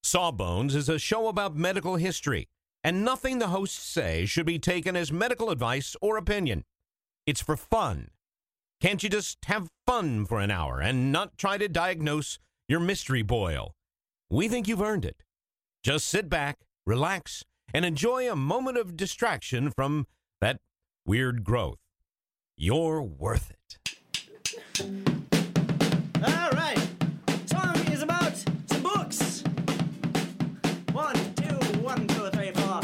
Sawbones is a show about medical history, and nothing the hosts say should be taken as medical advice or opinion. It's for fun. Can't you just have fun for an hour and not try to diagnose your mystery boil? We think you've earned it. Just sit back, relax, and enjoy a moment of distraction from that weird growth. You're worth it. All right. Song is about some books. 1, 2, 1, 2, 3, 4.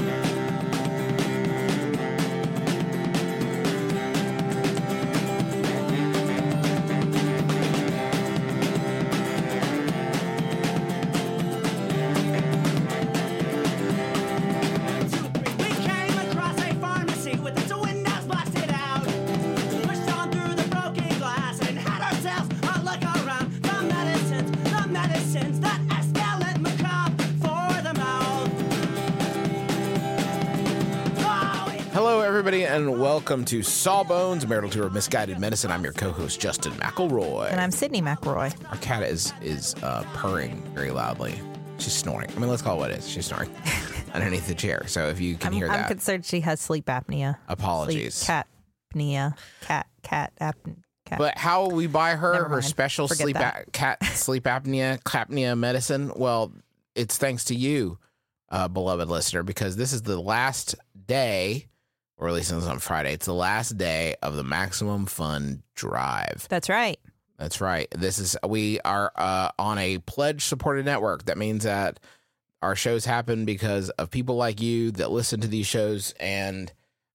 Hello, everybody, and welcome to Sawbones, Marital Tour of Misguided Medicine. I'm your co-host, Justin McElroy. And I'm Sydney McElroy. Our cat is purring very loudly. She's snoring. I mean, let's call it what it is. She's snoring underneath the chair. So if you can hear that. I'm concerned she has sleep apnea. Apologies. Sleep apnea. Cat apnea. But how will we buy her Never mind. special Forget cat sleep apnea medicine? Well, it's thanks to you, beloved listener, because this is the last day, or at least it's on Friday. It's the last day of the Maximum Fun Drive. That's right. That's right. We are on a pledge supported network. That means that our shows happen because of people like you that listen to these shows and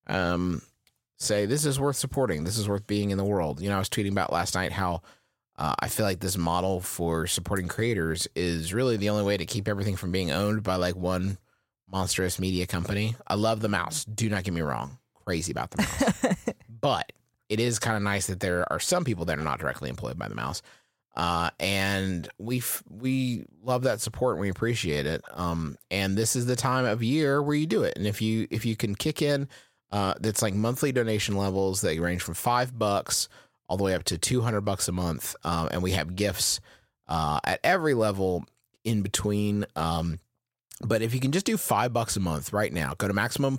say, this is worth supporting. This is worth being in the world. You know, I was tweeting about last night how I feel like this model for supporting creators is really the only way to keep everything from being owned by like one monstrous media company. I love the mouse. Do not get me wrong. Crazy about the mouse. But it is kind of nice that there are some people that are not directly employed by the mouse. And we love that support and we appreciate it. And this is the time of year where you do it. And if you can kick in, that's like monthly donation levels that range from $5 all the way up to $200 a month. And we have gifts at every level in between. But if you can just do $5 a month right now, go to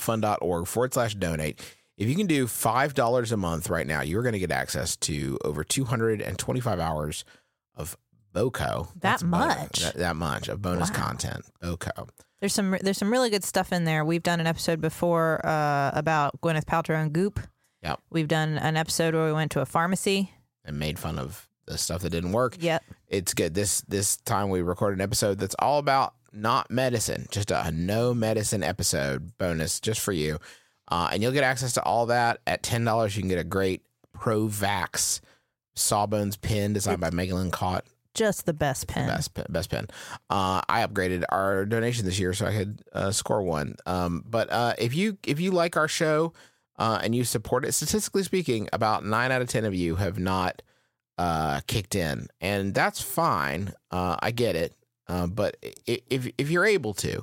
MaximumFun.org/donate. If you can do $5 a month right now, you're going to get access to over 225 hours of BOCO. That much of bonus content. BOCO. There's some really good stuff in there. We've done an episode before about Gwyneth Paltrow and Goop. Yep. We've done an episode where we went to a pharmacy and made fun of the stuff that didn't work. Yep. It's good. This time we recorded an episode that's all about not medicine, just a no medicine episode bonus just for you. And you'll get access to all that at $10. You can get a great Pro-Vax Sawbones pin designed by Megan Lynn Cott. Just the best pen. Best pen. I upgraded our donation this year so I could score one. But if you like our show and you support it, statistically speaking, about 9 out of 10 of you have not kicked in, and that's fine. I get it. But if you're able to,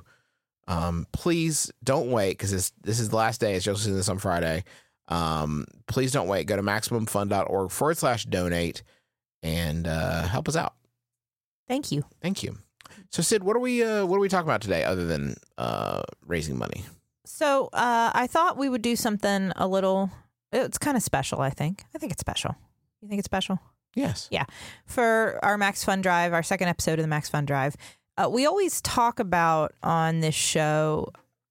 please don't wait, because this is the last day. It's just this on Friday. Please don't wait. Go to MaximumFun.org/donate and help us out. Thank you. So Sid, what are we talking about today other than raising money? So I thought we would do something a little. It's kind of special. I think it's special. You think it's special? Yes. Yeah. For our Max Fun Drive, our second episode of the Max Fun Drive, we always talk about on this show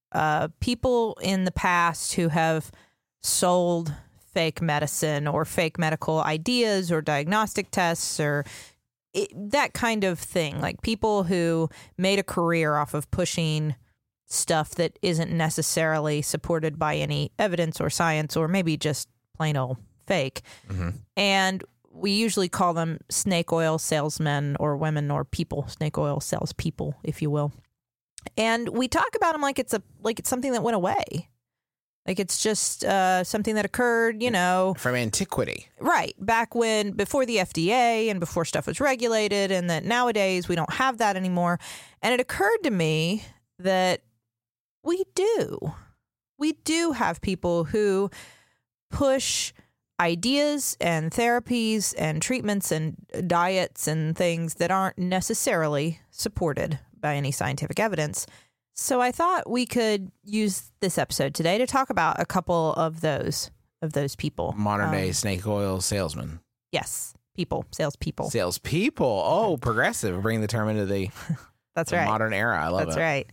people in the past who have sold fake medicine or fake medical ideas or diagnostic tests or that kind of thing. Like people who made a career off of pushing stuff that isn't necessarily supported by any evidence or science, or maybe just plain old fake. Mm-hmm. And we usually call them snake oil salesmen or women or people, snake oil salespeople, if you will. And we talk about them like it's something that went away. Like it's just something that occurred, from antiquity. Right. Back before the FDA and before stuff was regulated, and that nowadays we don't have that anymore. And it occurred to me that we do. We do have people who push ideas and therapies and treatments and diets and things that aren't necessarily supported by any scientific evidence. So I thought we could use this episode today to talk about a couple of those people. Modern day snake oil salesman. Yes, salespeople. Salespeople. Oh, progressive. Bringing the term into the, That's the right. modern era. I love it. That's right.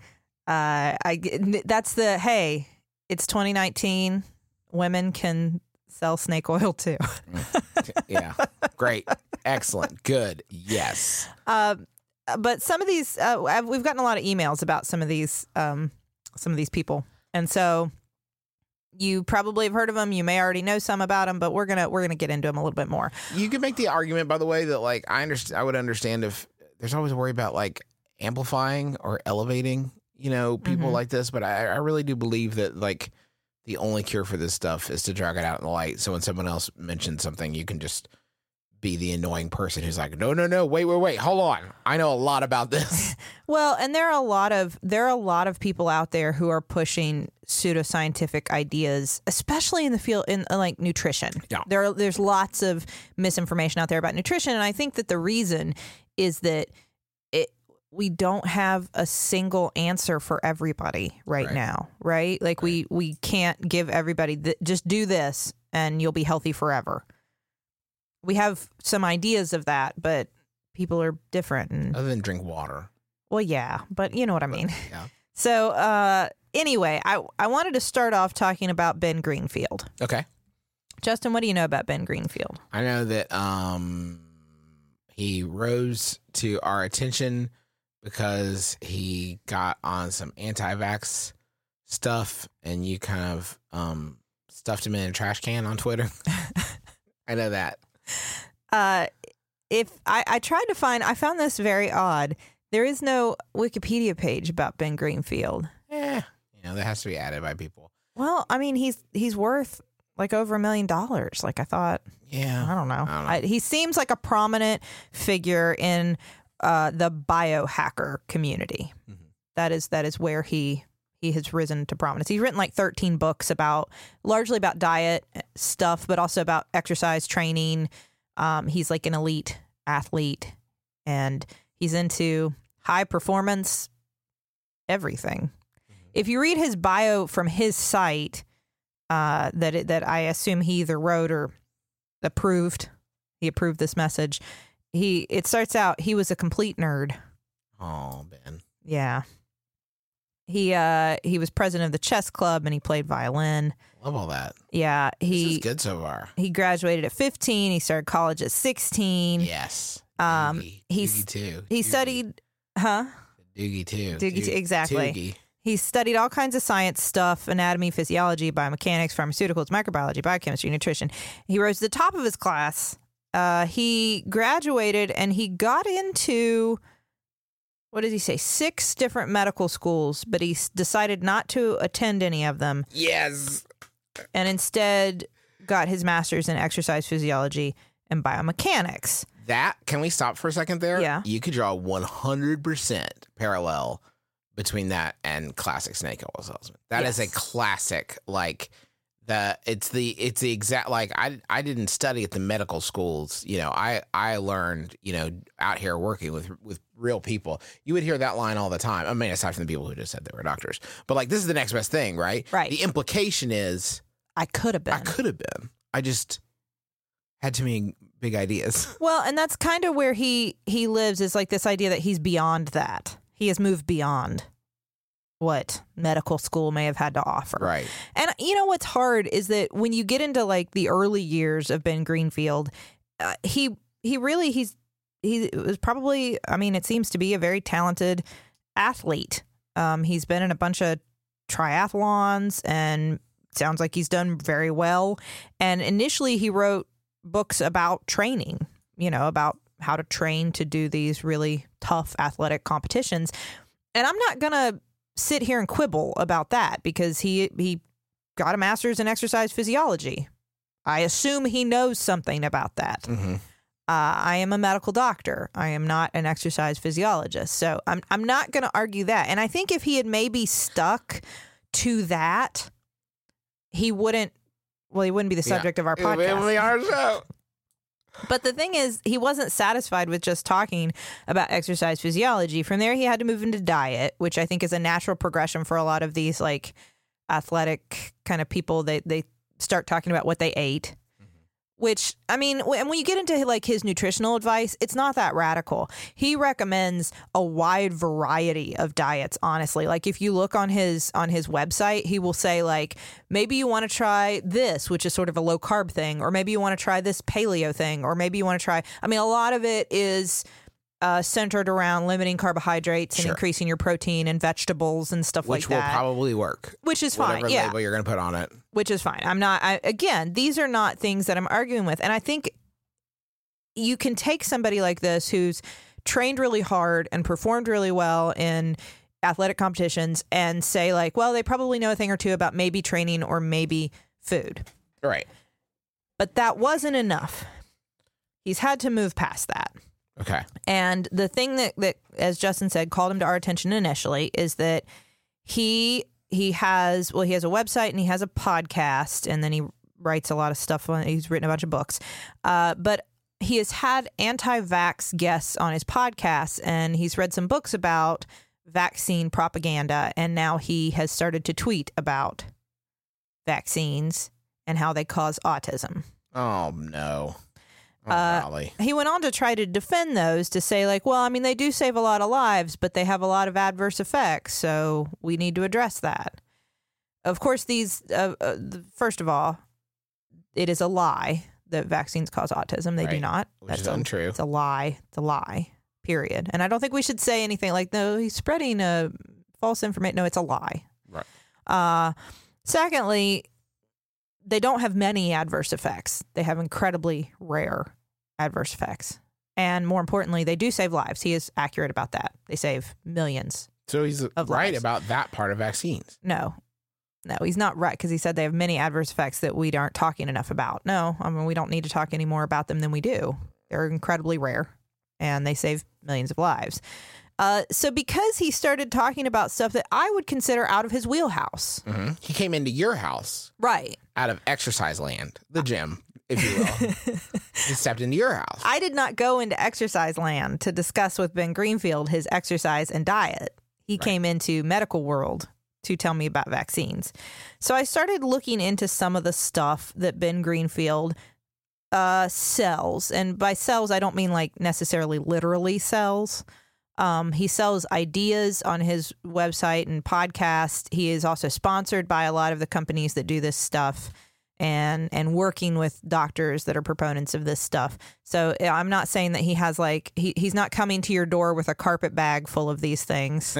Hey, it's 2019. Women can sell snake oil too. Yeah. Great. Excellent. Good. Yes. But some of these, we've gotten a lot of emails about some of these people, and so you probably have heard of them. You may already know some about them, but we're gonna get into them a little bit more. You can make the argument, by the way, that like I would understand if there's always a worry about like amplifying or elevating, people like this. But I really do believe that like the only cure for this stuff is to drag it out in the light. So when someone else mentions something, you can just be the annoying person who's like, no, wait, hold on. I know a lot about this. Well, and there are a lot of people out there who are pushing pseudoscientific ideas, especially in the field in like nutrition. Yeah. There's lots of misinformation out there about nutrition, and I think that the reason is that we don't have a single answer for everybody right now, right? Like we can't give everybody just do this and you'll be healthy forever. We have some ideas of that, but people are different. And, Other than drink water. well, yeah, but you know what I mean. Yeah. So anyway, I wanted to start off talking about Ben Greenfield. Okay. Justin, what do you know about Ben Greenfield? I know that he rose to our attention because he got on some anti-vax stuff, and you kind of stuffed him in a trash can on Twitter. I know that. If I tried to find, I found this very odd. There is no Wikipedia page about Ben Greenfield. That has to be added by people. Well, I mean, he's worth like over $1 million. Like I thought. Yeah. I don't know. He seems like a prominent figure in the biohacker community. Mm-hmm. That is where he has risen to prominence. He's written like 13 books largely about diet stuff, but also about exercise training. He's like an elite athlete, and he's into high performance everything. Mm-hmm. If you read his bio from his site, that I assume he either wrote or approved this message. It starts out, he was a complete nerd. Oh, Ben. Yeah. He was president of the chess club, and he played violin. Love all that. Yeah. This is good so far. He graduated at 15. He started college at 16. Yes. Doogie too. He studied, huh? Doogie too. Doogie too, exactly. Toogie. He studied all kinds of science stuff: anatomy, physiology, biomechanics, pharmaceuticals, microbiology, biochemistry, nutrition. He rose to the top of his class. He graduated and he got into, what did he say, 6 different medical schools, but he decided not to attend any of them. Yes. And instead got his master's in exercise physiology and biomechanics. Can we stop for a second there? Yeah. You could draw 100% parallel between that and classic snake oil salesman. That is a classic, like, it's the exact, like, I didn't study at the medical schools. I learned, out here working with real people. You would hear that line all the time. I mean, aside from the people who just said they were doctors, but like, this is the next best thing, right? Right. The implication is I could have been. I just had too many big ideas. Well, and that's kind of where he lives, is like this idea that he's beyond that. He has moved beyond what medical school may have had to offer. Right. And you know what's hard is that when you get into like the early years of Ben Greenfield, he was probably, I mean, it seems to be a very talented athlete. He's been in a bunch of triathlons and sounds like he's done very well. And initially he wrote books about training, about how to train to do these really tough athletic competitions. And I'm not going to sit here and quibble about that because he got a master's in exercise physiology. I assume he knows something about that. Mm-hmm. I am a medical doctor. I am not an exercise physiologist. So I'm not going to argue that. And I think if he had maybe stuck to that, he wouldn't be the subject of our podcast. It would be our show. But the thing is, he wasn't satisfied with just talking about exercise physiology. From there, he had to move into diet, which I think is a natural progression for a lot of these like athletic kind of people. They start talking about what they ate. Which, I mean, when you get into like his nutritional advice, it's not that radical. He recommends a wide variety of diets, honestly. Like if you look on his website, he will say like, maybe you want to try this, which is sort of a low carb thing, or maybe you want to try this paleo thing, or maybe you want to try, I mean, a lot of it is centered around limiting carbohydrates and increasing your protein and vegetables and stuff like that. Which will probably work. Which is fine, whatever label you're going to put on it. Which is fine. Again, these are not things that I'm arguing with. And I think you can take somebody like this who's trained really hard and performed really well in athletic competitions and say like, well, they probably know a thing or two about maybe training or maybe food. Right. But that wasn't enough. He's had to move past that. Okay. And the thing that, as Justin said, called him to our attention initially is that he has a website and he has a podcast, and then he writes a lot of stuff. He's written a bunch of books. But he has had anti-vax guests on his podcast, and he's read some books about vaccine propaganda. And now he has started to tweet about vaccines and how they cause autism. Oh, no. He went on to try to defend those, to say like, well, I mean, they do save a lot of lives, but they have a lot of adverse effects, so we need to address that. Of course, these, first of all, it is a lie that vaccines cause autism. They do not. Which is untrue. It's a lie. It's a lie, period. And I don't think we should say anything like, no, he's spreading false information. No, it's a lie. Right. Secondly, they don't have many adverse effects. They have incredibly rare adverse effects. And more importantly, they do save lives. He is accurate about that. They save millions. So he's of right lives. about that part of vaccines. No, he's not right, because he said they have many adverse effects that we aren't talking enough about. No, I mean, we don't need to talk any more about them than we do. They're incredibly rare, and they save millions of lives. So because he started talking about stuff that I would consider out of his wheelhouse. Mm-hmm. He came into your house. Right. Out of exercise land, the gym, if you will. He stepped into your house. I did not go into exercise land to discuss with Ben Greenfield his exercise and diet. He came into medical world to tell me about vaccines. So I started looking into some of the stuff that Ben Greenfield sells. And by sells, I don't mean like necessarily literally sells. He sells ideas on his website and podcast. He is also sponsored by a lot of the companies that do this stuff, and working with doctors that are proponents of this stuff. So I'm not saying that he has like, he's not coming to your door with a carpet bag full of these things,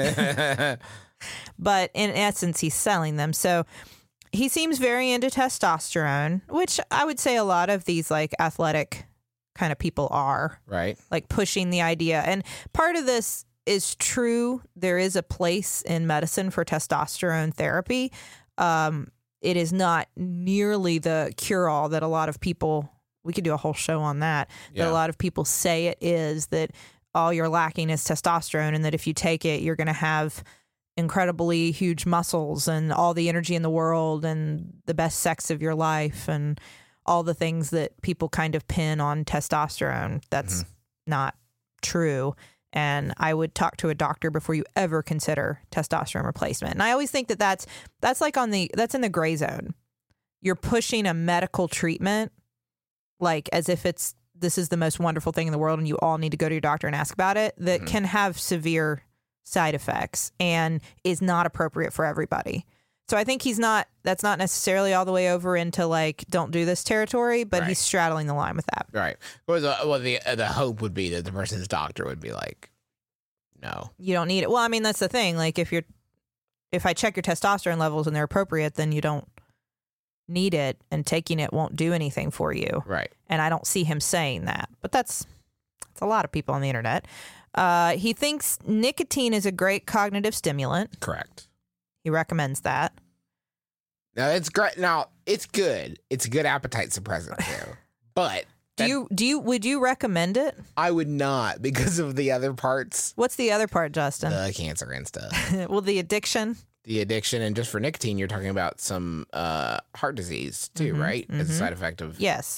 but in essence, he's selling them. So he seems very into testosterone, which I would say a lot of these like athletic kind of people are, right? Like pushing the idea. And part of this is true. There is a place in medicine for testosterone therapy. It is not nearly the cure-all that a lot of people, we could do a whole show on that, that a lot of people say it is, that all you're lacking is testosterone, and that if you take it, you're going to have incredibly huge muscles and all the energy in the world and the best sex of your life and all the things that people kind of pin on testosterone. That's not true. And I would talk to a doctor before you ever consider testosterone replacement. And I always think that that's like that's in the gray zone. You're pushing a medical treatment like as if this is the most wonderful thing in the world and you all need to go to your doctor and ask about it, that can have severe side effects and is not appropriate for everybody. So I think that's not necessarily all the way over into like, don't do this territory, but he's straddling the line with that. Right. Well, the hope would be that the person's doctor would be like, no, you don't need it. Well, I mean, that's the thing. Like if I check your testosterone levels and they're appropriate, then you don't need it, and taking it won't do anything for you. Right. And I don't see him saying that, but that's a lot of people on the internet. He thinks nicotine is a great cognitive stimulant. Correct. He recommends that. Now it's great. Now it's good. It's a good appetite suppressant too. But would you recommend it? I would not, because of the other parts. What's the other part, Justin? The cancer and stuff. Well, the addiction. The addiction, and just for nicotine, you're talking about some heart disease too, right? As a side effect of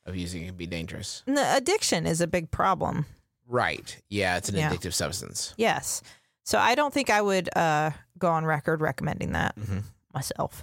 of using it can be dangerous. And the addiction is a big problem. Right. Yeah, it's an Yeah. addictive substance. Yes. So I don't think I would go on record recommending that Mm-hmm. myself.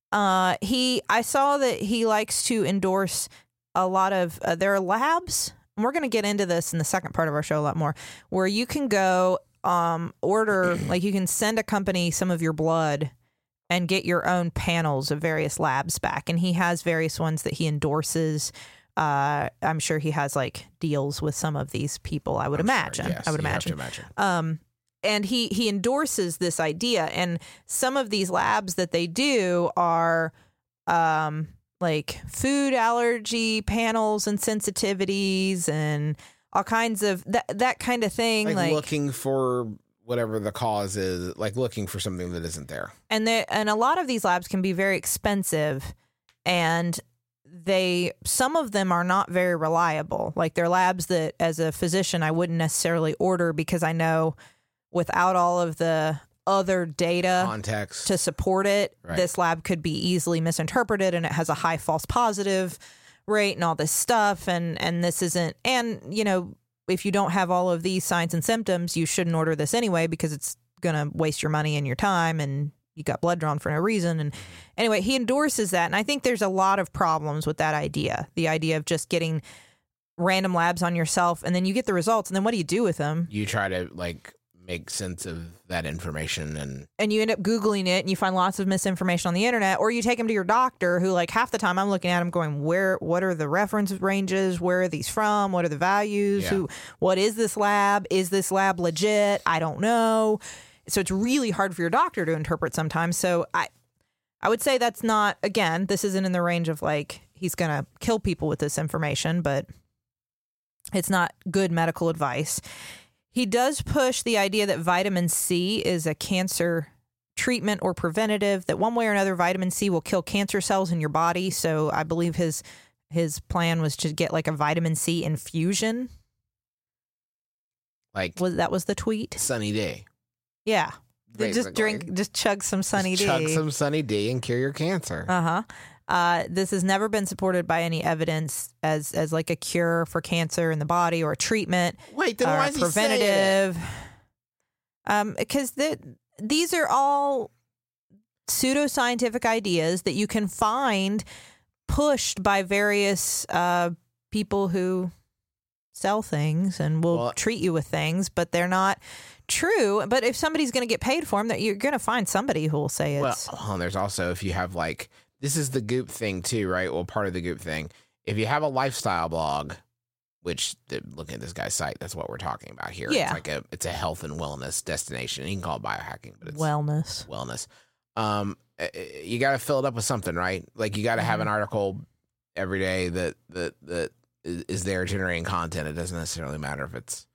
I saw that he likes to endorse a lot of there are labs, and we're going to get into this in the second part of our show a lot more, where you can go order, like you can send a company some of your blood and get your own panels of various labs back. And he has various ones that he endorses. I'm sure he has like deals with some of these people, I would imagine. Yes, I would you have to imagine. imagine. And he endorses this idea. And some of these labs that they do are like food allergy panels and sensitivities and all kinds of that kind of thing. Like looking for whatever the cause is, like looking for something that isn't there. And a lot of these labs can be very expensive, and some of them are not very reliable. Like they're labs that as a physician I wouldn't necessarily order, because I know without all of the other data Context. to support it, Right. this lab could be easily misinterpreted, and it has a high false positive rate and all this stuff. And this isn't, and you know, if you don't have all of these signs and symptoms, you shouldn't order this anyway, because it's going to waste your money and your time, and you got blood drawn for no reason. And anyway, he endorses that. And I think there's a lot of problems with that idea. The idea of just getting random labs on yourself, and then you get the results, and then what do you do with them? You try to like make sense of that information, And you end up Googling it, and you find lots of misinformation on the internet, or you take them to your doctor, who like half the time I'm looking at them going, what are the reference ranges? Where are these from? What are the values? Yeah. What is this lab? Is this lab legit? I don't know. So it's really hard for your doctor to interpret sometimes. So I would say that's not, again, this isn't in the range of like, he's going to kill people with this information, but it's not good medical advice. He does push the idea that vitamin C is a cancer treatment or preventative, that one way or another vitamin C will kill cancer cells in your body. So I believe his plan was to get like a vitamin C infusion. like That was the tweet? Sunny D. Yeah. Just Basically. just chug some Sunny Just D. chug some Sunny D and cure your cancer. This has never been supported by any evidence as like a cure for cancer in the body or a treatment. Wait, then or why a is he saying it? preventative. Because these are all pseudoscientific ideas that you can find pushed by various people who sell things and will treat you with things, but they're not true. But if somebody's going to get paid for them, that you're going to find somebody who will say it's. Well, and there's also, if you have like, this is the Goop thing too, right? Well, part of the Goop thing. If you have a lifestyle blog, which looking at this guy's site, that's what we're talking about here. Yeah. It's like it's a health and wellness destination. You can call it biohacking, but it's Wellness. You got to fill it up with something, right? Like you got to have an article every day that is there generating content. It doesn't necessarily matter if it's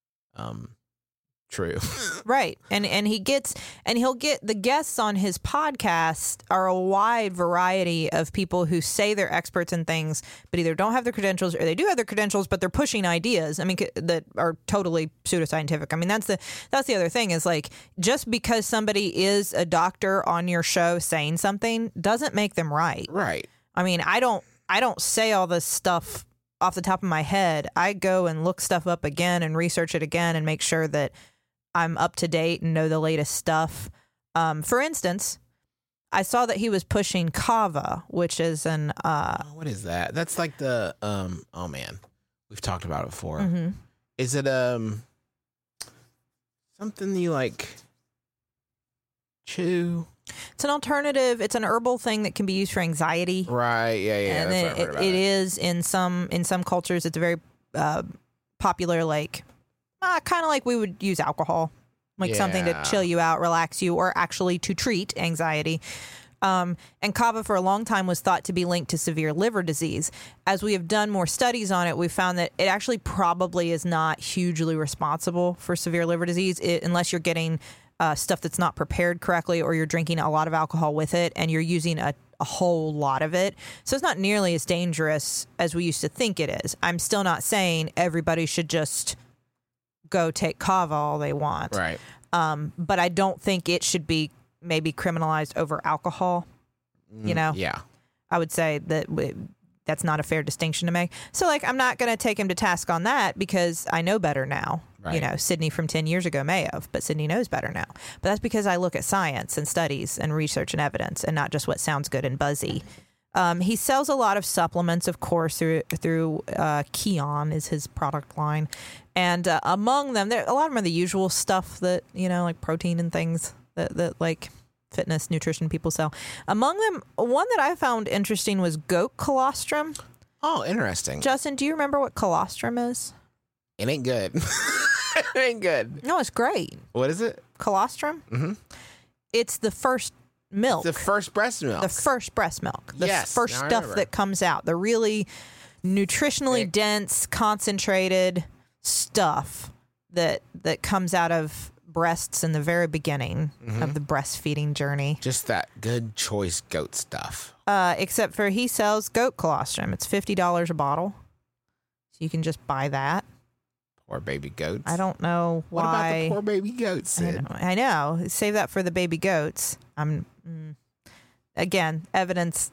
true. Right. And he'll get the guests on his podcast are a wide variety of people who say they're experts in things, but either don't have the credentials or they do have the credentials, but they're pushing ideas. I mean, that are totally pseudoscientific. I mean, that's the other thing is like, just because somebody is a doctor on your show saying something doesn't make them right. Right. I mean, I don't say all this stuff off the top of my head. I go and look stuff up again and research it again and make sure that I'm up to date and know the latest stuff. For instance, I saw that he was pushing Kava, which is an What is that? That's like the oh man, we've talked about it before. mhm. Is it something you like chew? It's an alternative. It's an herbal thing that can be used for anxiety. Right. Yeah. And That's what I heard about it is in some cultures. It's a very popular, like kind of like we would use alcohol, like something to Yeah. chill you out, relax you, or actually to treat anxiety. And kava for a long time was thought to be linked to severe liver disease. As we have done more studies on it, we found that it actually probably is not hugely responsible for severe liver disease unless you're getting stuff that's not prepared correctly, or you're drinking a lot of alcohol with it and you're using a whole lot of it. So it's not nearly as dangerous as we used to think it is. I'm still not saying everybody should just go take kava all they want. Right. But I don't think it should be maybe criminalized over alcohol. You know? Yeah. I would say that that's not a fair distinction to make. So, like, I'm not going to take him to task on that because I know better now. Right. You know, Sydney from 10 years ago may have, but Sydney knows better now. But that's because I look at science and studies and research and evidence and not just what sounds good and buzzy. He sells a lot of supplements, of course, through Kion is his product line. And among them, a lot of them are the usual stuff that, you know, like protein and things that like fitness, nutrition people sell. Among them, one that I found interesting was goat colostrum. Oh, interesting. Justin, do you remember what colostrum is? It ain't good. It ain't good. No, it's great. What is it? Colostrum? Mm-hmm. It's the first milk. The first breast milk. The first breast milk. The Yes, first now I stuff remember. that comes out. The really nutritionally Thick. dense, concentrated stuff that comes out of breasts in the very beginning of the breastfeeding journey. Just that good choice goat stuff. Except for he sells goat colostrum. It's $50 a bottle. So you can just buy that. Poor baby goats. I don't know why. What about the poor baby goats, Sid? I know. Save that for the baby goats. Again, evidence.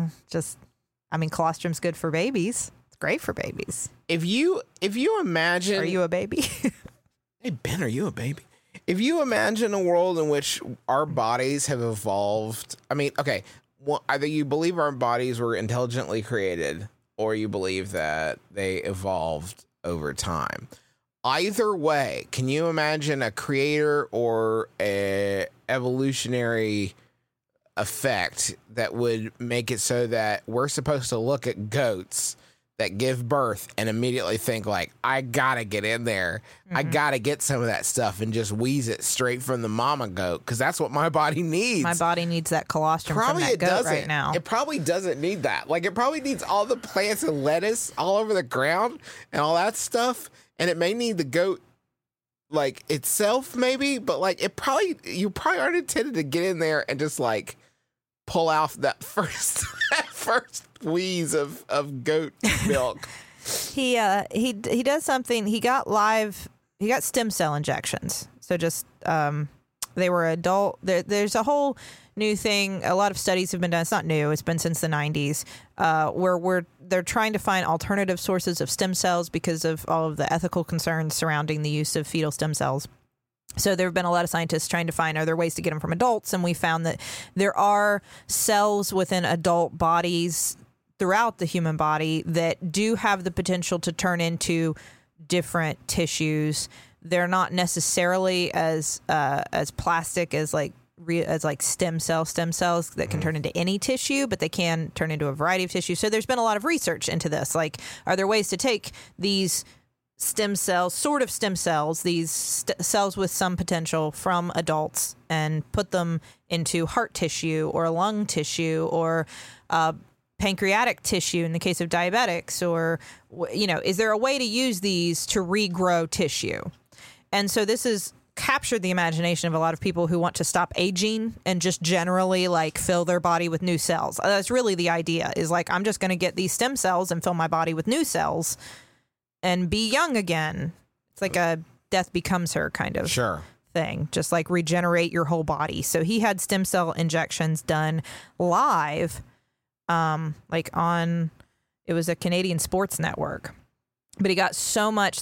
Colostrum's good for babies. It's great for babies. If you imagine, Are you a baby? hey Ben, are you a baby? If you imagine a world in which our bodies have evolved, I mean, okay, well, either you believe our bodies were intelligently created, or you believe that they evolved over time. Either way, can you imagine a creator or a evolutionary effect that would make it so that we're supposed to look at goats that give birth and immediately think like, I gotta get in there. I gotta get some of that stuff and just wheeze it straight from the mama goat because that's what my body needs. My body needs that colostrum Probably from that it goat doesn't. right now. It probably doesn't need that. Like it probably needs all the plants and lettuce all over the ground and all that stuff. And it may need the goat like itself maybe, but like you probably aren't intended to get in there and just like pull off that first wheeze of goat milk. He does something. He got stem cell injections. So just they were adult. There's a whole new thing. A lot of studies have been done. It's not new. It's been since the 90s, where they're trying to find alternative sources of stem cells because of all of the ethical concerns surrounding the use of fetal stem cells. So there have been a lot of scientists trying to find, are there ways to get them from adults? And we found that there are cells within adult bodies throughout the human body that do have the potential to turn into different tissues. They're not necessarily as plastic as like stem cells that can turn into any tissue, but they can turn into a variety of tissues. So there's been a lot of research into this. Like, are there ways to take these stem cells, these cells with some potential from adults and put them into heart tissue or lung tissue or pancreatic tissue in the case of diabetics? Or, you know, is there a way to use these to regrow tissue? And so this has captured the imagination of a lot of people who want to stop aging and just generally like fill their body with new cells. That's really the idea, is like, I'm just going to get these stem cells and fill my body with new cells and be young again. It's like a death becomes her kind of thing. Just like regenerate your whole body. So he had stem cell injections done live, it was a Canadian sports network. But they got so much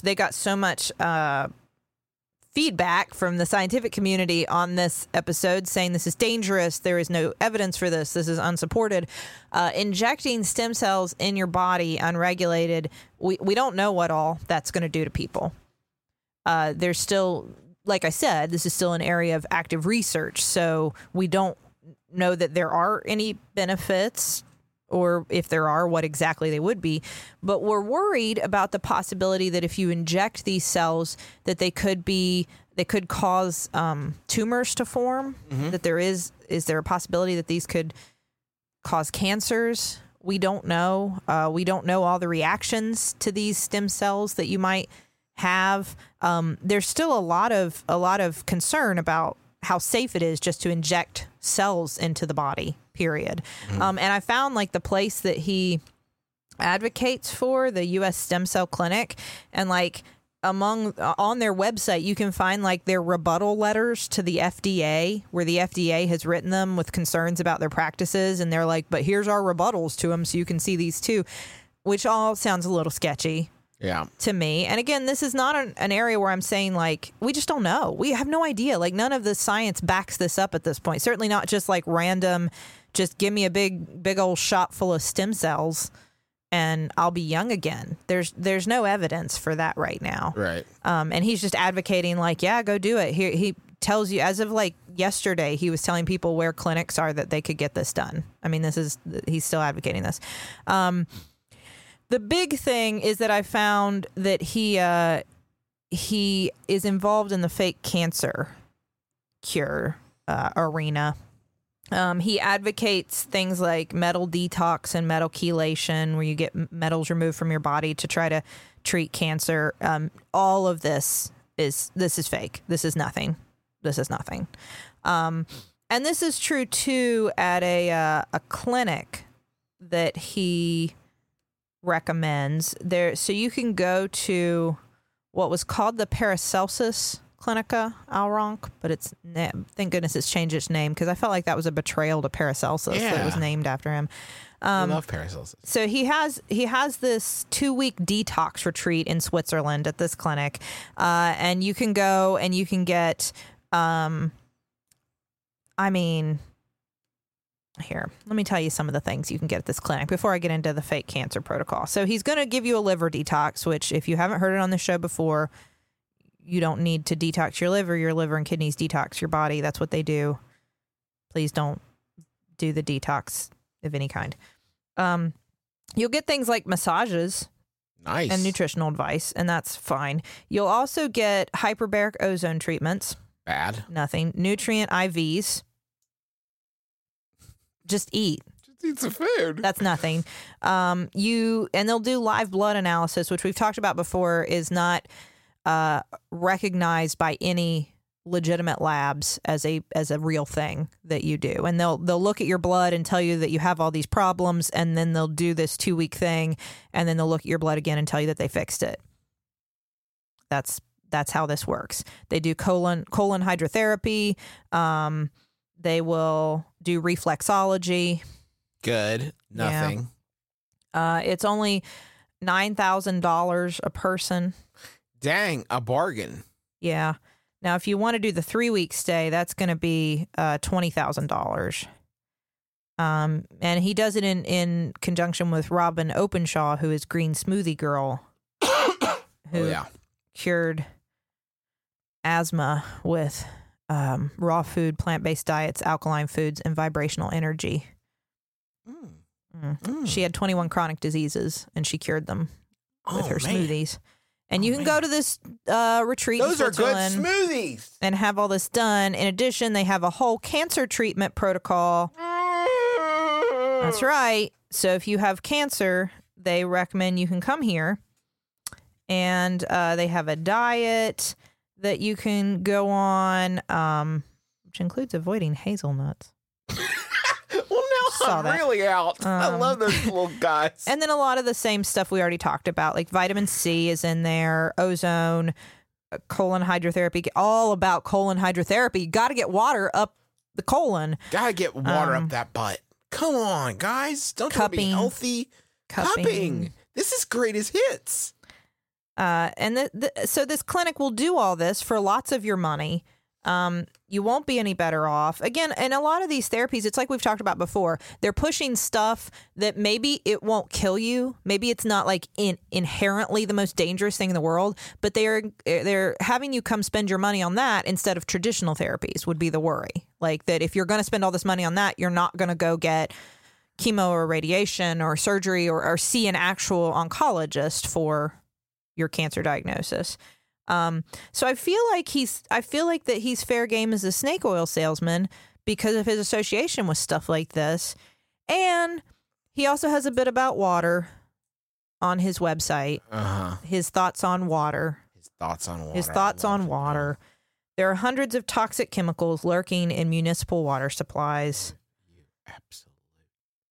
feedback from the scientific community on this episode saying this is dangerous. There is no evidence for this. This is unsupported. Injecting stem cells in your body unregulated, we don't know what all that's going to do to people. There's still, like I said, this is still an area of active research. So we don't know that there are any benefits, or if there are, what exactly they would be. But we're worried about the possibility that if you inject these cells, that they could cause tumors to form, that is there a possibility that these could cause cancers? We don't know. We don't know all the reactions to these stem cells that you might have. There's still a lot of concern about how safe it is just to inject cells into the body, period. And I found like the place that he advocates for, the U.S. Stem Cell Clinic, and like on their website, you can find like their rebuttal letters to the FDA, where the FDA has written them with concerns about their practices, and they're like, but here's our rebuttals to them so you can see these too, which all sounds a little sketchy. Yeah. To me. And again, this is not an area where I'm saying like, we just don't know. We have no idea. Like none of the science backs this up at this point. Certainly not just like random, just give me a big old shot full of stem cells and I'll be young again. There's no evidence for that right now. Right. And he's just advocating like, yeah, go do it. He tells you, as of like yesterday, he was telling people where clinics are that they could get this done. I mean, he's still advocating this. The big thing is that I found that he is involved in the fake cancer cure arena. He advocates things like metal detox and metal chelation, where you get metals removed from your body to try to treat cancer. All of this is fake. This is nothing. And this is true too at a clinic that he recommends there. So you can go to what was called the Paracelsus Clinica Alronc, but thank goodness it's changed its name, because I felt like that was a betrayal to Paracelsus that it was named after him. I love Paracelsus. So he has this 2-week detox retreat in Switzerland at this clinic, and you can go and you can get here, let me tell you some of the things you can get at this clinic before I get into the fake cancer protocol. So he's going to give you a liver detox, which if you haven't heard it on the show before, you don't need to detox your liver and kidneys detox your body. That's what they do. Please don't do the detox of any kind. You'll get things like massages. Nice. And nutritional advice, and that's fine. You'll also get hyperbaric ozone treatments. Bad. Nothing. Nutrient IVs. Just eat. Just eat some food. That's nothing. And they'll do live blood analysis, which we've talked about before, is not recognized by any legitimate labs as a real thing that you do. And they'll look at your blood and tell you that you have all these problems, and then they'll do this 2-week thing, and then they'll look at your blood again and tell you that they fixed it. That's how this works. They do colon hydrotherapy. They will do reflexology. Good. Nothing. Yeah. It's only $9,000 a person. Dang, a bargain. Yeah. Now, if you want to do the 3-week stay, that's going to be $20,000. And he does it in conjunction with Robin Openshaw, who is Green Smoothie Girl, who cured asthma with raw food, plant-based diets, alkaline foods, and vibrational energy. She had 21 chronic diseases, and she cured them with her smoothies. And you can go to this retreat in Switzerland. Those are good smoothies. And have all this done. In addition, they have a whole cancer treatment protocol. That's right. So if you have cancer, they recommend you can come here. And they have a diet that you can go on, which includes avoiding hazelnuts. Well, now I'm really out. I love those little guys. And then a lot of the same stuff we already talked about, like vitamin C is in there, ozone, colon hydrotherapy, all about colon hydrotherapy. You got to get water up the colon. Got to get water up that butt. Come on, guys. Don't you want to be healthy? Cupping. This is greatest hits. So this clinic will do all this for lots of your money. You won't be any better off. Again, and a lot of these therapies, it's like we've talked about before. They're pushing stuff that maybe it won't kill you. Maybe it's not like inherently the most dangerous thing in the world, but they're having you come spend your money on that instead of traditional therapies would be the worry. Like that if you're going to spend all this money on that, you're not going to go get chemo or radiation or surgery or see an actual oncologist for your cancer diagnosis. So I feel like that he's fair game as a snake oil salesman because of his association with stuff like this. And he also has a bit about water on his website. His thoughts on water. There are hundreds of toxic chemicals lurking in municipal water supplies.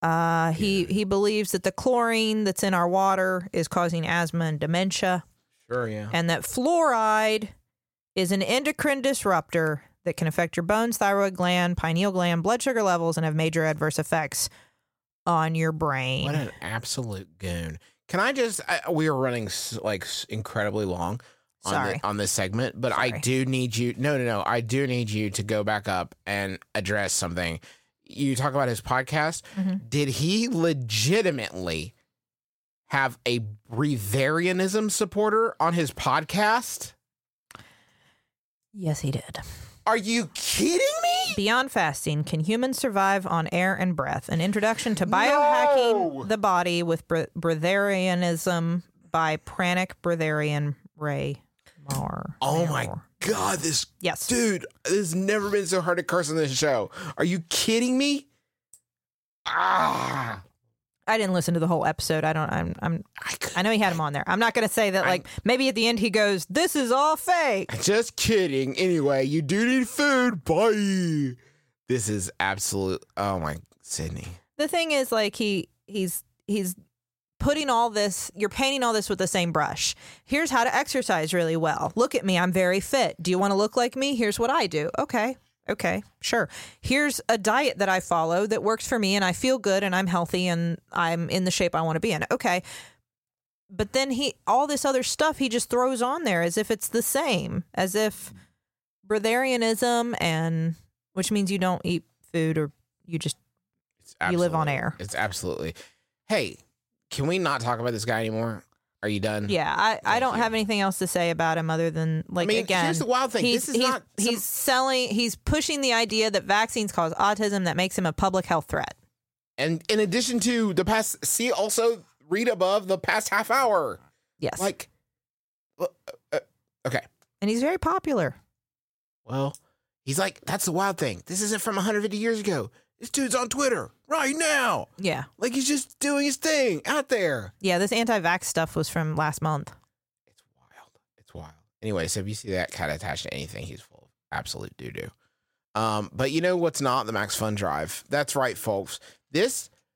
He believes that the chlorine that's in our water is causing asthma and dementia. Sure, yeah. And that fluoride is an endocrine disruptor that can affect your bones, thyroid gland, pineal gland, blood sugar levels, and have major adverse effects on your brain. What an absolute goon. Can I just, we are running incredibly long on this segment, but Sorry. I do need you, no, I do need you to go back up and address something. You talk about his podcast. Mhm. Did he legitimately have a breatharianism supporter on his podcast? Yes, he did. Are you kidding me? Beyond Fasting, Can Humans Survive on Air and Breath? An Introduction to Biohacking the Body with Breatharianism by Pranic Breatharian Ray Moore. Oh my God, this Yes. dude, there's never been so hard to curse on this show. Are you kidding me? Ah. I didn't listen to the whole episode. I know he had him on there. I'm not going to say that, like, maybe at the end he goes, "This is all fake." Just kidding. Anyway, you do need food. Bye. This is absolute. Oh my, Sydney. The thing is, like, he's putting all this, you're painting all this with the same brush. Here's how to exercise really well. Look at me. I'm very fit. Do you want to look like me? Here's what I do. Okay, sure. Here's a diet that I follow that works for me and I feel good and I'm healthy and I'm in the shape I want to be in. Okay. But then all this other stuff he just throws on there as if it's the same, as if breatharianism, and which means you don't eat food or you just, you live on air. It's absolutely. Hey, can we not talk about this guy anymore? Are you done? Yeah, I don't have anything else to say about him other than, like, again, here's the wild thing. He's pushing the idea that vaccines cause autism that makes him a public health threat. And in addition to the past, read above the past half hour. Yes. Like, okay. And he's very popular. Well, he's like, that's the wild thing. This isn't from 150 years ago. This dude's on Twitter right now. Yeah. Like, he's just doing his thing out there. Yeah, this anti-vax stuff was from last month. It's wild. Anyway, so if you see that cat attached to anything, he's full of absolute doo-doo. But you know what's not? The Max Fun Drive. That's right, folks. The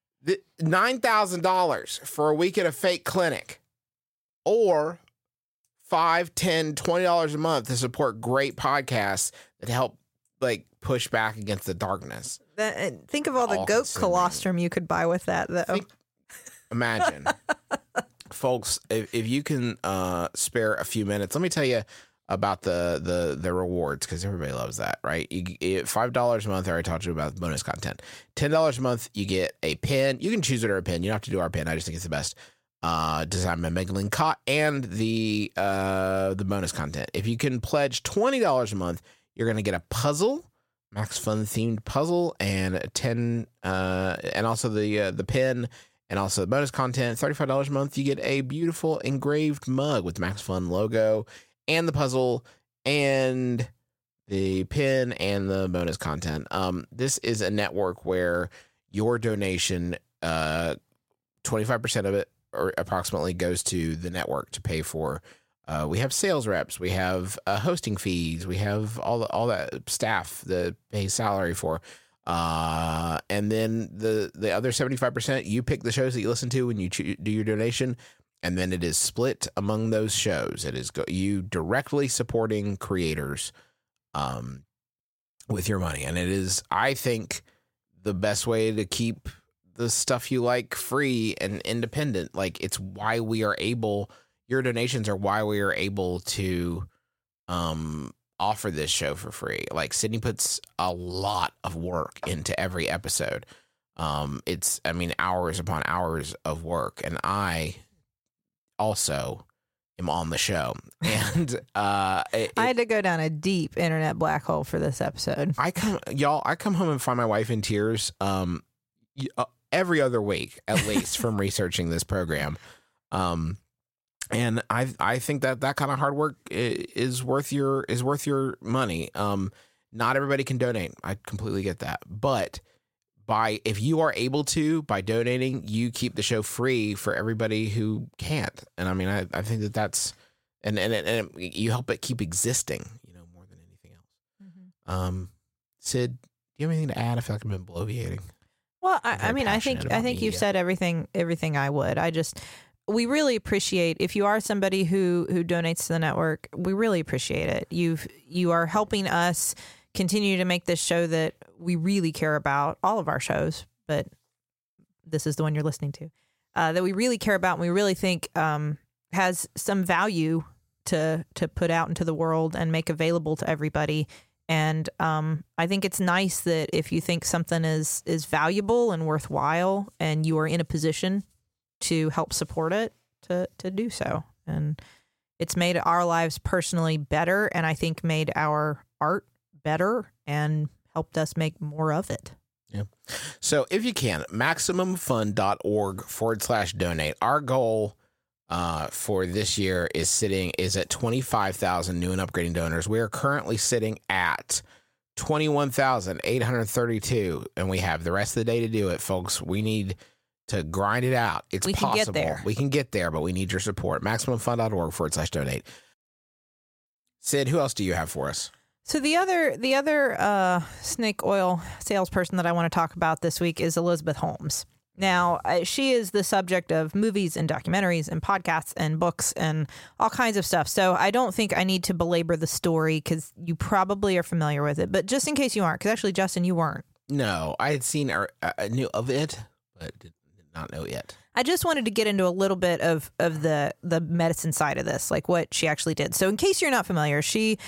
$9,000 for a week at a fake clinic, or $5, $10, $20 a month to support great podcasts that help, like, push back against the darkness. Think of all the goat colostrum you could buy with that, though. Imagine. Folks, if you can spare a few minutes, let me tell you about the rewards, because everybody loves that, right? You get $5 a month. I already talked to you about bonus content. $10 a month, you get a pin. You can choose it or a pin. You don't have to do our pin. I just think it's the best. Designed by Megalyn Cott, and the bonus content. If you can pledge $20 a month, you're going to get a puzzle, Max Fun themed puzzle, and 10 and also the pin, and also the bonus content. $35 a month, you get a beautiful engraved mug with the Max Fun logo, and the puzzle, and the pin, and the bonus content. This is a network where your donation, 25% of it, or approximately, goes to the network to pay for. We have sales reps, we have hosting fees, we have all that staff that pay salary for, and then the other 75%, you pick the shows that you listen to when you do your donation, and then it is split among those shows. It is you directly supporting creators with your money, and it is, I think, the best way to keep the stuff you like free and independent. Like, it's why we are able. Your donations are why we are able to offer this show for free. Like, Sydney puts a lot of work into every episode. It's, hours upon hours of work. And I also am on the show. And I had to go down a deep internet black hole for this episode. I come home and find my wife in tears every other week, at least, from researching this program. And I think that kind of hard work is worth your money. Not everybody can donate. I completely get that. But if you are able to, by donating, you keep the show free for everybody who can't. And I think that's and you help it keep existing, more than anything else. Mm-hmm. Sid, do you have anything to add? I feel like I've been bloviating. Well, I think you've said everything I would. we really appreciate if you are somebody who donates to the network. We really appreciate it. You are helping us continue to make this show that we really care about, all of our shows, but this is the one you're listening to, that we really care about and we really think has some value to put out into the world and make available to everybody. And I think it's nice that if you think something is valuable and worthwhile and you are in a position to help support it, to do so. And it's made our lives personally better, and I think made our art better and helped us make more of it. Yeah. So if you can, MaximumFun.org/donate. Our goal for this year is at 25,000 new and upgrading donors. We are currently sitting at 21,832, and we have the rest of the day to do it, folks. We need to grind it out. It's possible. Can get there. We can get there, but we need your support. MaximumFun.org/donate. Sid, who else do you have for us? So the other snake oil salesperson that I want to talk about this week is Elizabeth Holmes. Now, she is the subject of movies and documentaries and podcasts and books and all kinds of stuff. So I don't think I need to belabor the story because you probably are familiar with it. But just in case you aren't, because actually, Justin, you weren't. No, I had seen knew of it, but did not know yet. I just wanted to get into a little bit of the medicine side of this, like what she actually did. So in case you're not familiar,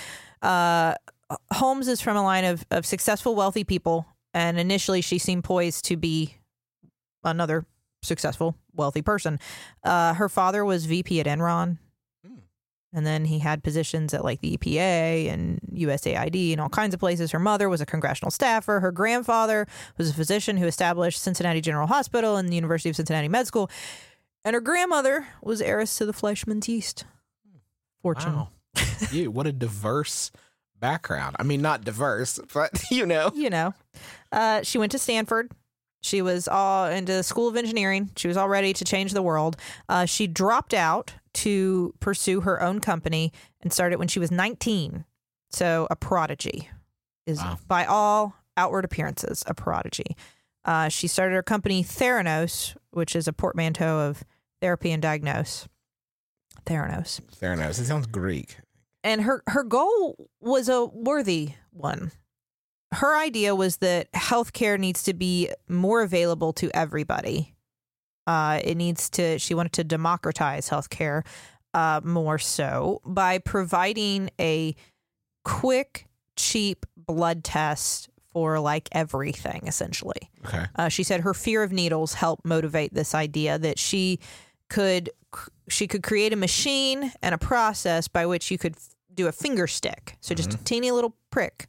Holmes is from a line of successful, wealthy people. And initially, she seemed poised to be another successful, wealthy person. Her father was VP at Enron. And then he had positions at like the EPA and USAID and all kinds of places. Her mother was a congressional staffer. Her grandfather was a physician who established Cincinnati General Hospital and the University of Cincinnati Med School. And her grandmother was heiress to the Fleischmann's yeast fortune. Wow. What a diverse background. I mean, not diverse, but you know. She went to Stanford. She was all into the School of Engineering. She was all ready to change the world. She dropped out to pursue her own company and started when she was 19. So a prodigy is, by all outward appearances, a prodigy. She started her company Theranos, which is a portmanteau of therapy and diagnose. Theranos. It sounds Greek. And her goal was a worthy one. Her idea was that healthcare needs to be more available to everybody. She wanted to democratize healthcare more so by providing a quick, cheap blood test for like everything, essentially. Okay. She said her fear of needles helped motivate this idea that she could create a machine and a process by which you could do a finger stick. So just a teeny little prick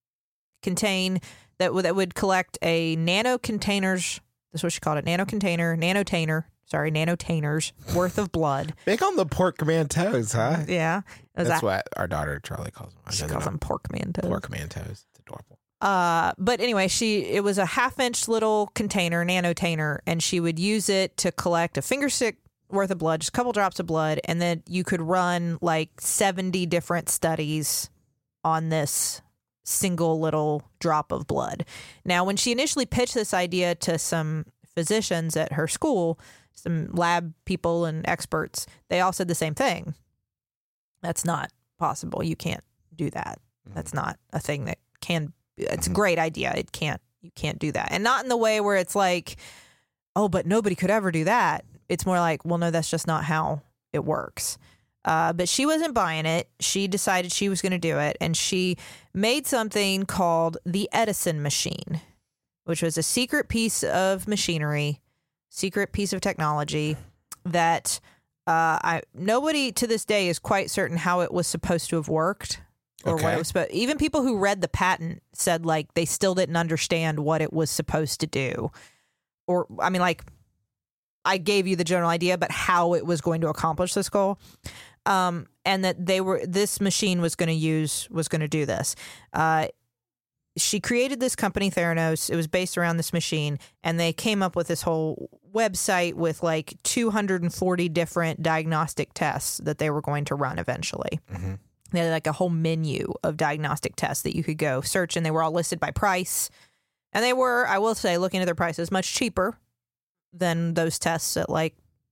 that would collect a nano containers. That's what she called it. Nanotainers worth of blood. Big on the porkmanteaus, huh? Yeah. That's what our daughter Charlie calls them. She calls them porkmanteaus. Porkmanteaus. It's adorable. But anyway, it was a 1/2-inch little container, nanotainer, and she would use it to collect a finger stick worth of blood, just a couple drops of blood, and then you could run like 70 different studies on this single little drop of blood. Now, when she initially pitched this idea to some physicians at her school, some lab people and experts, they all said the same thing. That's not possible. You can't do that. That's not a thing that can. It's a great idea. You can't do that. And not in the way where it's like, oh, but nobody could ever do that. It's more like, well, no, that's just not how it works. But she wasn't buying it. She decided she was going to do it. And she made something called the Edison machine, which was a secret piece of machinery, secret piece of technology that nobody to this day is quite certain how it was supposed to have worked. Or what it was supposed. Even people who read the patent said like they still didn't understand what it was supposed to do. Or, I mean, like, I gave you the general idea, but how it was going to accomplish this goal. And that this machine was going to do this. She created this company, Theranos. It was based around this machine, and they came up with this whole website with like 240 different diagnostic tests that they were going to run eventually. Mm-hmm. They had like a whole menu of diagnostic tests that you could go search, and they were all listed by price. And they were, I will say, looking at their prices, much cheaper than those tests at like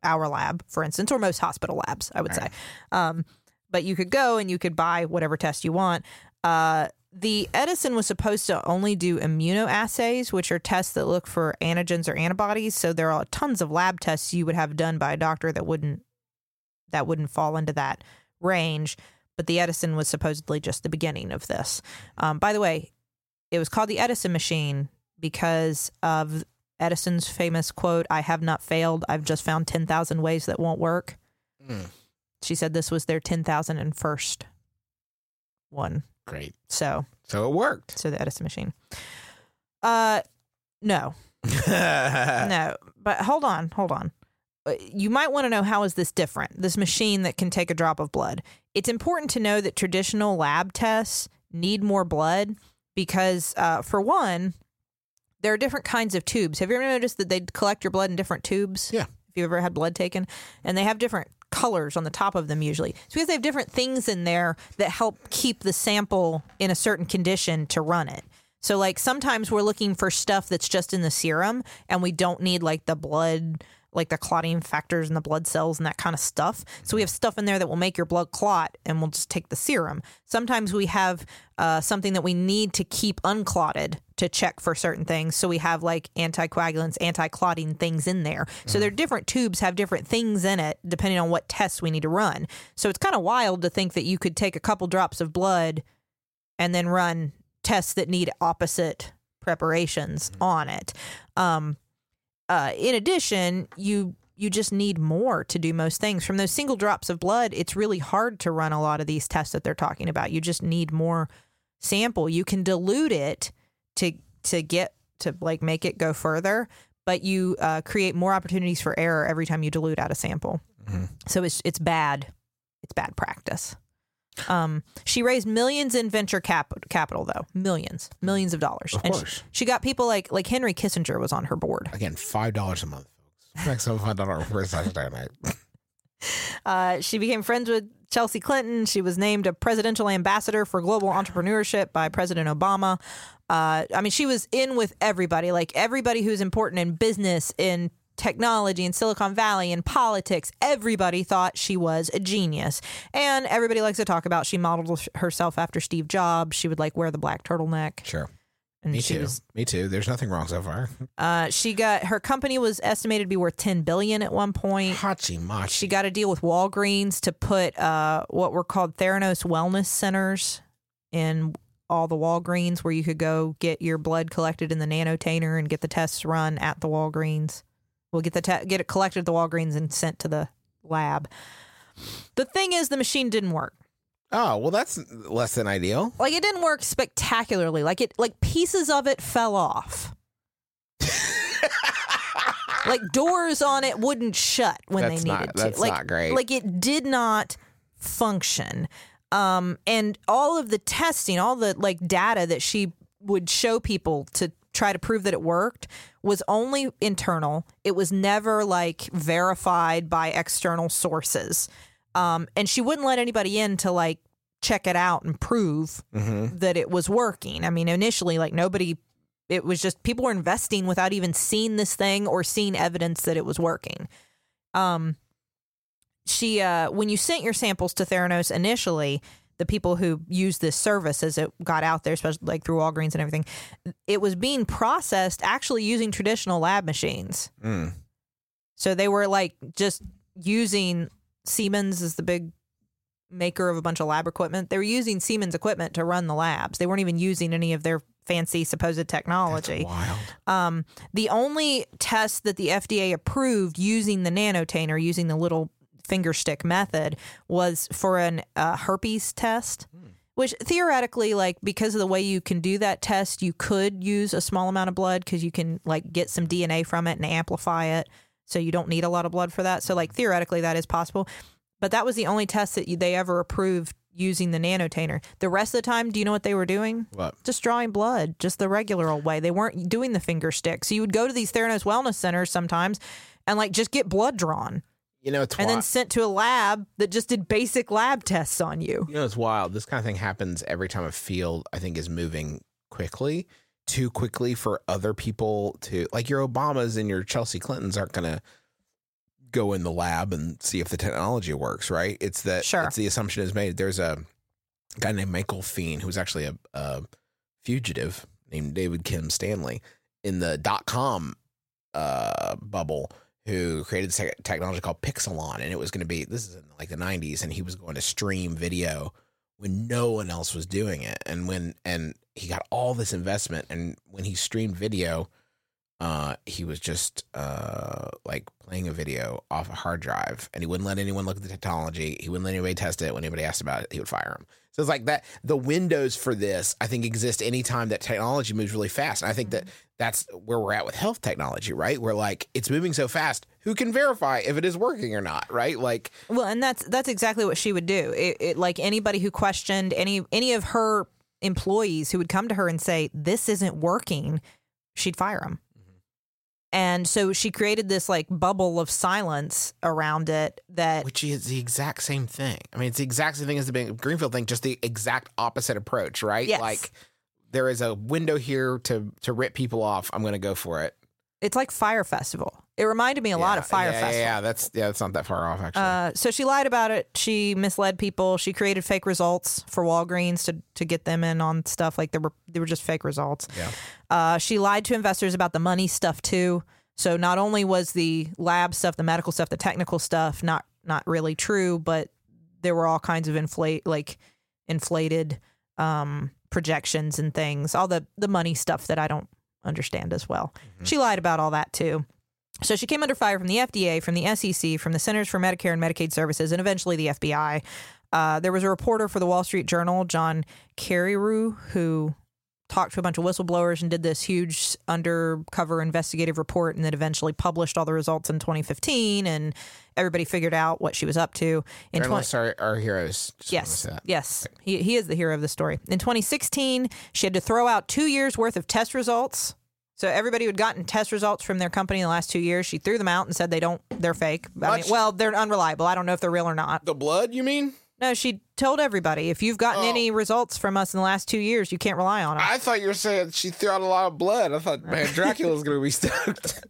our lab, for instance, or most hospital labs, I would say. But you could go and you could buy whatever test you want. The Edison was supposed to only do immunoassays, which are tests that look for antigens or antibodies. So there are tons of lab tests you would have done by a doctor that wouldn't fall into that range. But the Edison was supposedly just the beginning of this. By the way, it was called the Edison machine because of Edison's famous quote, "I have not failed. I've just found 10,000 ways that won't work." She said this was their 10,001st one. Great. So it worked. So the Edison machine. No. No. But hold on. You might want to know, how is this different? This machine that can take a drop of blood. It's important to know that traditional lab tests need more blood because, for one, there are different kinds of tubes. Have you ever noticed that they collect your blood in different tubes? Yeah. If you've ever had blood taken, and they have different colors on the top of them usually. It's because they have different things in there that help keep the sample in a certain condition to run it. So like sometimes we're looking for stuff that's just in the serum and we don't need like the blood, like the clotting factors and the blood cells and that kind of stuff. So we have stuff in there that will make your blood clot and we'll just take the serum. Sometimes we have something that we need to keep unclotted to check for certain things. So we have like anticoagulants, anti-clotting things in there. So their different tubes have different things in it depending on what tests we need to run. So it's kind of wild to think that you could take a couple drops of blood and then run tests that need opposite preparations on it. In addition, you just need more to do most things. From those single drops of blood, it's really hard to run a lot of these tests that they're talking about. You just need more sample. You can dilute it to get to like make it go further, but you create more opportunities for error every time you dilute out a sample. So it's bad. It's bad practice. She raised millions in venture capital, though. Millions of dollars. Of course. She got people like Henry Kissinger was on her board. Again, $5 a month, folks. Maximum $5 for Saturday night. She became friends with Chelsea Clinton. She was named a presidential ambassador for global entrepreneurship by President Obama. I mean, she was in with everybody, like everybody who's important in business, in technology, in Silicon Valley, in politics. Everybody thought she was a genius. And everybody likes to talk about she modeled herself after Steve Jobs. She would like wear the black turtleneck. Sure. And Me too. There's nothing wrong so far. Her company was estimated to be worth $10 billion at one point. Hachi-machi. She got a deal with Walgreens to put what were called Theranos Wellness Centers in all the Walgreens, where you could go get your blood collected in the nanotainer and get the tests run at the Walgreens. We'll get it collected at the Walgreens and sent to the lab. The thing is, the machine didn't work. Oh, well, that's less than ideal. Like, it didn't work spectacularly. Like pieces of it fell off. Like doors on it wouldn't shut when they needed to. That's not great. Like it did not function. And all of the testing, all the like data that she would show people to try to prove that it worked was only internal. It was never like verified by external sources. And she wouldn't let anybody in to like check it out and prove that it was working. I mean, initially, like it was just people were investing without even seeing this thing or seeing evidence that it was working. She, when you sent your samples to Theranos initially, the people who used this service as it got out there, especially like through Walgreens and everything, it was being processed actually using traditional lab machines. So they were like just using Siemens is the big maker of a bunch of lab equipment. They were using Siemens equipment to run the labs. They weren't even using any of their fancy supposed technology. That's wild. The only test that the FDA approved using the nanotainer, using the little finger stick method, was for an herpes test, which theoretically, like because of the way you can do that test, you could use a small amount of blood because you can like get some DNA from it and amplify it. So you don't need a lot of blood for that. So like theoretically that is possible. But that was the only test that they ever approved using the nanotainer. The rest of the time, do you know what they were doing? What? Just drawing blood, just the regular old way. They weren't doing the finger stick. So you would go to these Theranos Wellness Centers sometimes and like just get blood drawn. You know, it's and then sent to a lab that just did basic lab tests on you. You know, it's wild. This kind of thing happens every time a field, I think, is moving quickly, too quickly for other people to, like your Obamas and your Chelsea Clintons aren't going to go in the lab and see if the technology works, right? It's that Sure. it's the assumption is made. There's a guy named Michael Feen who's actually a fugitive named David Kim Stanley in the .com bubble who created this technology called Pixelon, and it was going to be, this is in like the 90s, and he was going to stream video when no one else was doing it, and he got all this investment, and when he streamed video, he was just like playing a video off a hard drive, and he wouldn't let anyone look at the technology. He wouldn't let anybody test it. When anybody asked about it, he would fire him. So it's like that. The windows for this, I think, exist anytime that technology moves really fast. And I think that that's where we're at with health technology, right? We're like, it's moving so fast. Who can verify if it is working or not, right? Like, well, and that's exactly what she would do. It like anybody who questioned any of her employees who would come to her and say, this isn't working, she'd fire them. And so she created this like bubble of silence around it that, which is the exact same thing. I mean, it's the exact same thing as the Greenfield thing, just the exact opposite approach, right? Yes. Like there is a window here to rip people off. I'm going to go for it. it's like Fire Festival. It reminded me a lot of Fire Festival. Yeah, that's not that far off actually. So she lied about it. She misled people. She created fake results for Walgreens to get them in on stuff like they were just fake results. Yeah. She lied to investors about the money stuff too. So not only was the lab stuff, the medical stuff, the technical stuff not really true, but there were all kinds of inflated projections and things. All the money stuff that I don't understand as well. Mm-hmm. She lied about all that too. So she came under fire from the FDA, from the SEC, from the Centers for Medicare and Medicaid Services, and eventually the FBI. There was a reporter for the Wall Street Journal, John Carreyrou, who talked to a bunch of whistleblowers and did this huge undercover investigative report and then eventually published all the results in 2015, and everybody figured out what she was up to. Journalists are heroes. Yes. He is the hero of the story. In 2016, she had to throw out 2 years' worth of test results. So everybody who had gotten test results from their company in the last 2 years, she threw them out and said they're fake. They're unreliable. I don't know if they're real or not. The blood, you mean? No, she told everybody, if you've gotten any results from us in the last 2 years, you can't rely on them. I thought you were saying she threw out a lot of blood. I thought, man, Dracula's going to be stoked.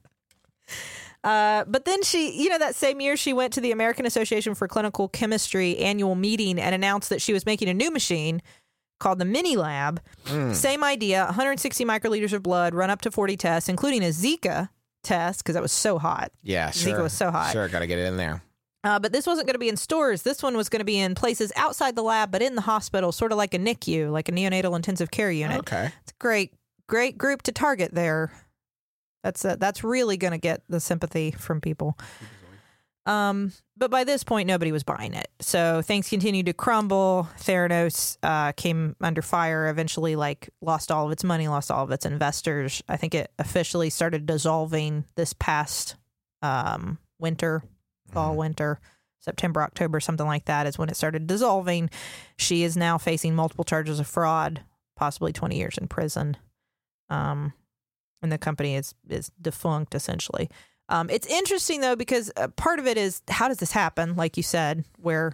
But then she, that same year, she went to the American Association for Clinical Chemistry annual meeting and announced that she was making a new machine called the Mini Lab. Same idea, 160 microliters of blood, run up to 40 tests, including a Zika test, because that was so hot. Yeah, sure. Zika was so hot. Sure, got to get it in there. But this wasn't going to be in stores. This one was going to be in places outside the lab, but in the hospital, sort of like a NICU, like a neonatal intensive care unit. Okay. It's a great group to target there. That's really going to get the sympathy from people. But by this point, nobody was buying it. So things continued to crumble. Theranos came under fire, eventually lost all of its money, lost all of its investors. I think it officially started dissolving this past winter, September, October, something like that is when it started dissolving. She is now facing multiple charges of fraud, possibly 20 years in prison. And the company is defunct, essentially. It's interesting, though, because part of it is, how does this happen, like you said, where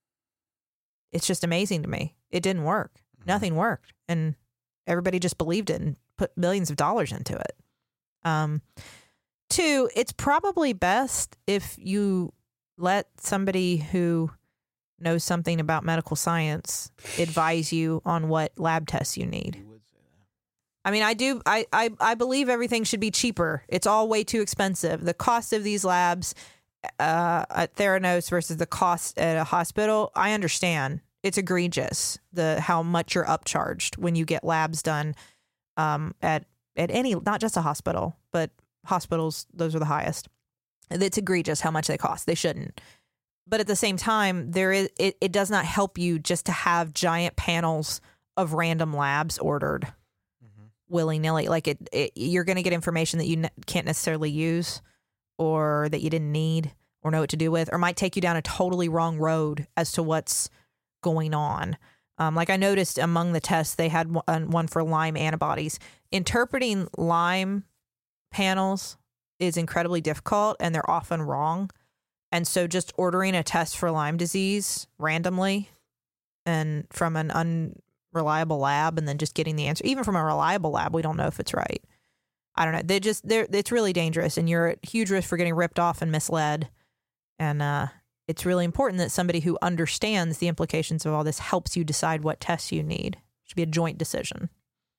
it's just amazing to me. It didn't work. Mm-hmm. Nothing worked. And everybody just believed it and put millions of dollars into it. Two, it's probably best if you let somebody who knows something about medical science advise you on what lab tests you need. I mean, I believe everything should be cheaper. It's all way too expensive. The cost of these labs at Theranos versus the cost at a hospital, I understand. It's egregious, how much you're upcharged when you get labs done at any, not just a hospital, but hospitals, those are the highest. It's egregious how much they cost. They shouldn't. But at the same time, it does not help you just to have giant panels of random labs ordered willy-nilly. Like you're going to get information that you can't necessarily use, or that you didn't need or know what to do with, or might take you down a totally wrong road as to what's going on. Like I noticed among the tests, they had one for Lyme antibodies. Interpreting Lyme panels is incredibly difficult, and they're often wrong. And so just ordering a test for Lyme disease randomly and from an unreliable lab, and then just getting the answer, even from a reliable lab, we don't know if it's right. I don't know. It's really dangerous, and you're at huge risk for getting ripped off and misled. And it's really important that somebody who understands the implications of all this helps you decide what tests you need. It should be a joint decision.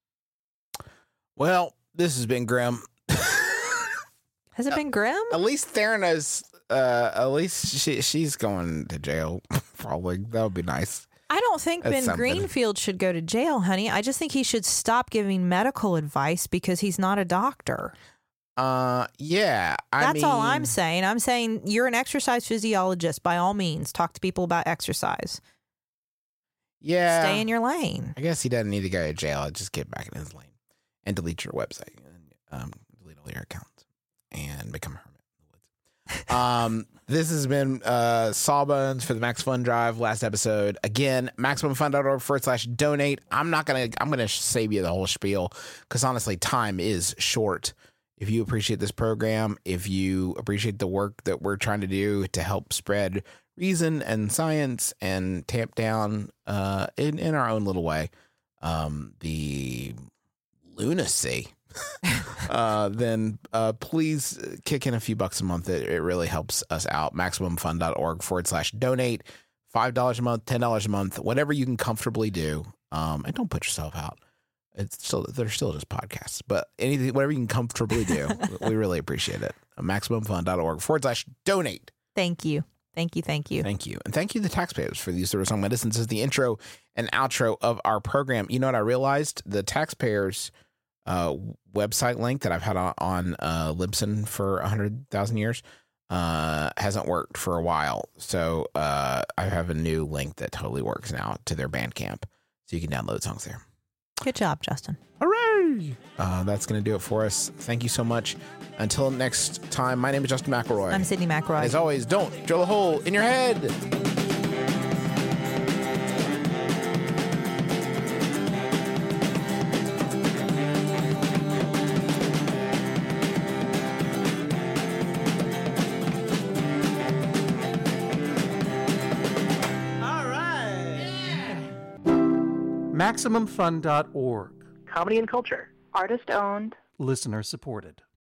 Well, this has been grim. Has it been grim? At least Theranos, at least she's going to jail. Probably. That would be nice. I don't think That's Ben something. Greenfield should go to jail, honey. I just think he should stop giving medical advice because he's not a doctor. Yeah. That's all I'm saying. I'm saying you're an exercise physiologist. By all means, talk to people about exercise. Yeah. Stay in your lane. I guess he doesn't need to go to jail. Just get back in his lane and delete your website and delete all your accounts and become a hermit in the woods. This has been Sawbones for the Max Fun Drive. Last episode. Again, MaximumFun.org/donate. I'm going to save you the whole spiel because honestly, time is short. If you appreciate this program, if you appreciate the work that we're trying to do to help spread reason and science and tamp down in our own little way the lunacy, then please kick in a few bucks a month. It really helps us out. MaximumFun.org/donate. $5 a month, $10 a month, whatever you can comfortably do. And don't put yourself out. They're still just podcasts, but anything, whatever you can comfortably do, we really appreciate it. MaximumFun.org/donate. Thank you. Thank you. Thank you. And thank you to the taxpayers for the use of Song Medicines as the intro and outro of our program. You know what I realized? The taxpayers website link that I've had on Libsyn for 100,000 years hasn't worked for a while. So I have a new link that totally works now to their Bandcamp. So you can download songs there. Good job, Justin. Hooray! That's going to do it for us. Thank you so much. Until next time, my name is Justin McElroy. I'm Sydney McElroy. As always, don't drill a hole in your head. All right. MaximumFun.org. Comedy and culture. Artist owned. Listener supported.